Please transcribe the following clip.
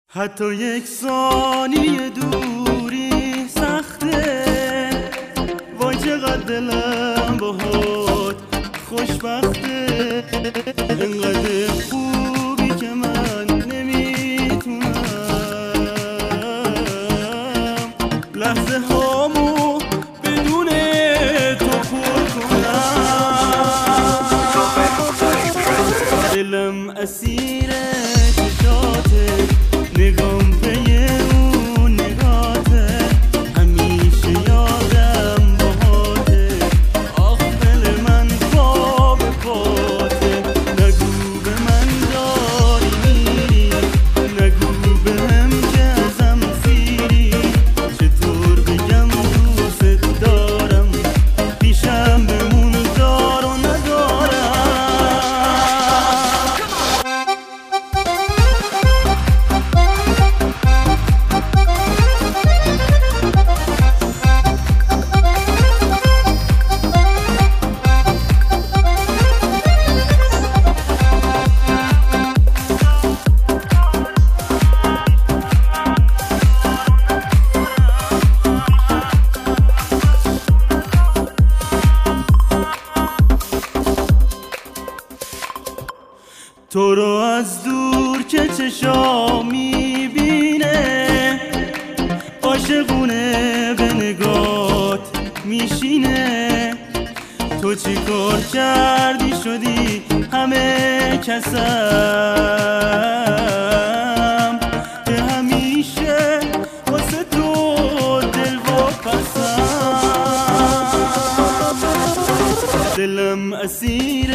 حتی یک ثانیه دوری سخته، وای چقدر دلم باهات خوشبخته. انقدر خوبی که من نمیتونم لحظه هامو بدون تو پر کنم. دلم اسیر چشاته، نگام به اون نگاته، همیشه یادم باهاته. آخ دل من خواب پاته، نگو به من داری میری، نگو بهم که ازم سیری. چطور بگم دوست دارم، پیشم بمون دار و ندارم. تو رو از دور که چشام میبینه، عاشقونه به نگات میشینه. تو چی کار کردی شدی همه کسم، که همیشه واسه تو دل واپسم. دلم اسیر